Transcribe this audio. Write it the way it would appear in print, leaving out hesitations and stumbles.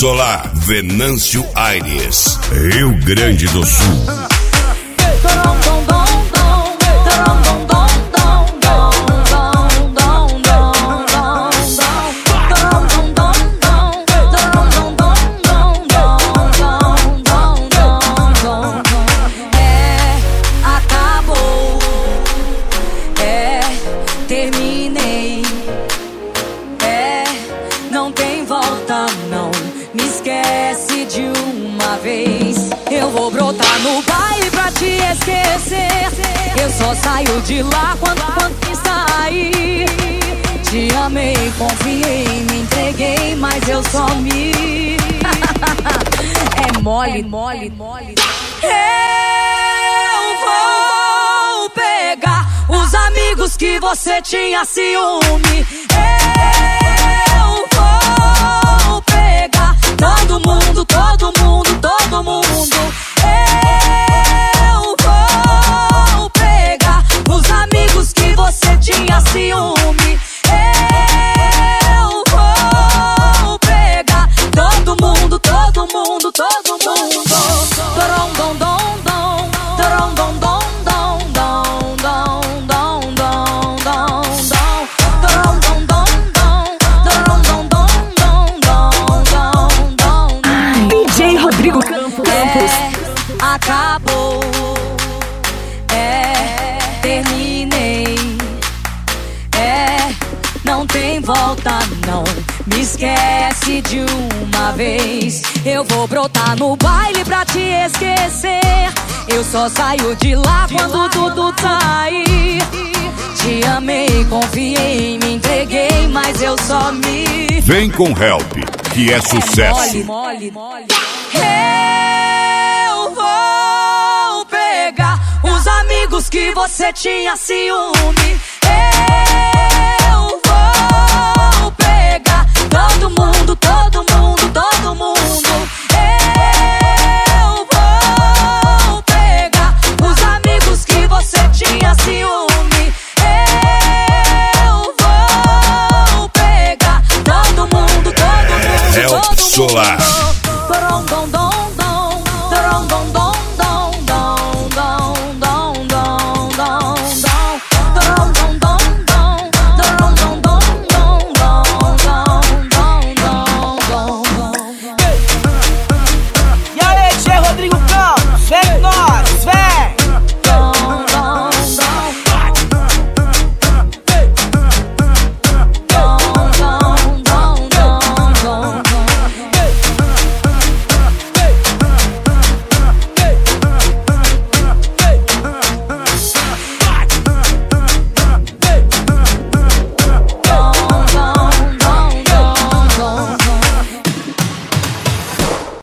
Solar, Venâncio Aires, Rio Grande do Sul. Terminei, não tem volta não, me esquece de uma vez. Eu vou brotar no baile pra te esquecer, eu só saio de lá quando sair. Te amei, confiei, me entreguei, mas eu só me... É mole, mole, mole. Eu vou pegar os amigos que você tinha ciúme. Eu vou pegar todo mundo, todo mundo, todo mundo. Eu vou pegar os amigos que você tinha ciúme. Eu vou pegar todo mundo, todo mundo, todo mundo. Dom, dom, dom, dom, dom, dom, dom. Acabou, terminei, não tem volta não, me esquece de uma vez. Eu vou brotar no baile pra te esquecer, eu só saio de lá quando tudo sair. Te amei, confiei, me entreguei, mas eu só me... Vem com Help, que é sucesso. Mole, mole, mole. Eu vou pegar os amigos que você tinha ciúme. Eu vou pegar todo mundo, todo mundo, todo mundo. Eu vou pegar os amigos que você tinha ciúme. Eu vou pegar todo mundo, todo mundo, todo mundo. Help Solar,